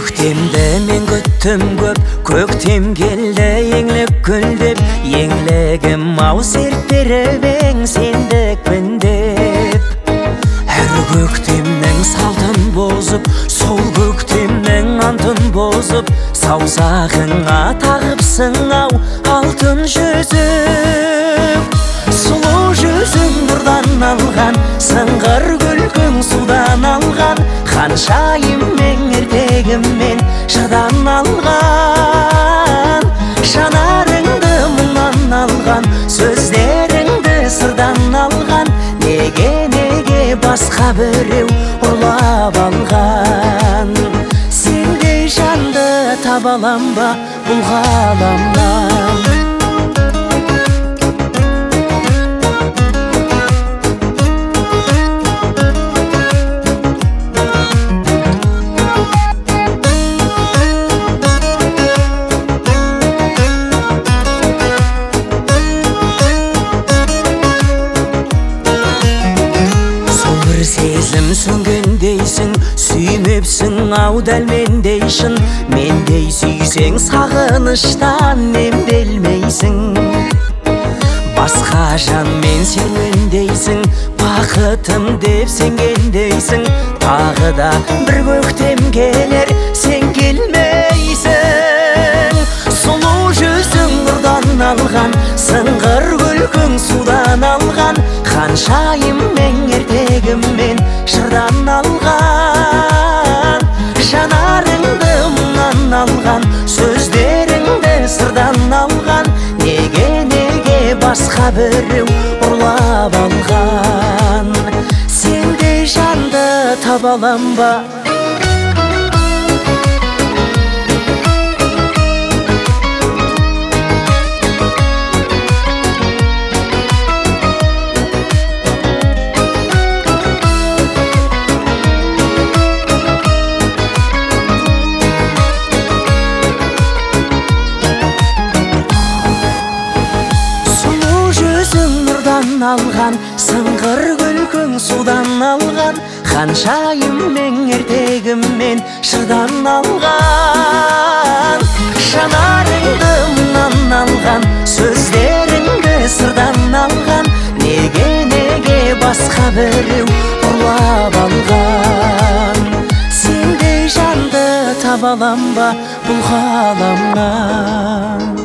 Көктемді мен күттім көп, көктем келді еңлік гүлдеп, еңлігім ау серт беріп ең сендікпін деп. Әр көктемнің салтын бозып, сол көктемнің антын бозып, саусағыңа тағыпсың ау алтын жүзік. Сұлу жүзің нұрдан алған, сыңғыр күлкің судан алған, ханшайым ертегіммен жырдан алған. Жанарыңды мұңнан алған, сөздеріңді сырдан алған, неге басқа біреу ұрлап алған. Сендей жанды таба алам ба бұл ғаламнан? Сезім сөнгендейсің, сүймепсің ау дәл мендей шын. Мендей сүйсең сағыныштан емделмейсің. Басқа жанмен серуендейсің, бақытым деп сенгендейсің. Тағы да бір көктем келер, сен келмейсің. Сұлу жүзің нұрдан алған, сыңғыр күлкің судан алған, ханшайым ертегіммен жырдан алған. Жанарыңды мұңнан алған, сөздеріңді сырдан алған, неге басқа біреу ұрлап алған. Сендей жанды таба алам ба? Алған, сыңғыр күлкің судан алған, ханшайым ертегіммен жырдан алған. Жанарыңды мұңнан алған, сөздеріңді сырдан алған, неге басқа біреу ұрлап алған. Сендей жанды таба алам ба бұл ғаламнан?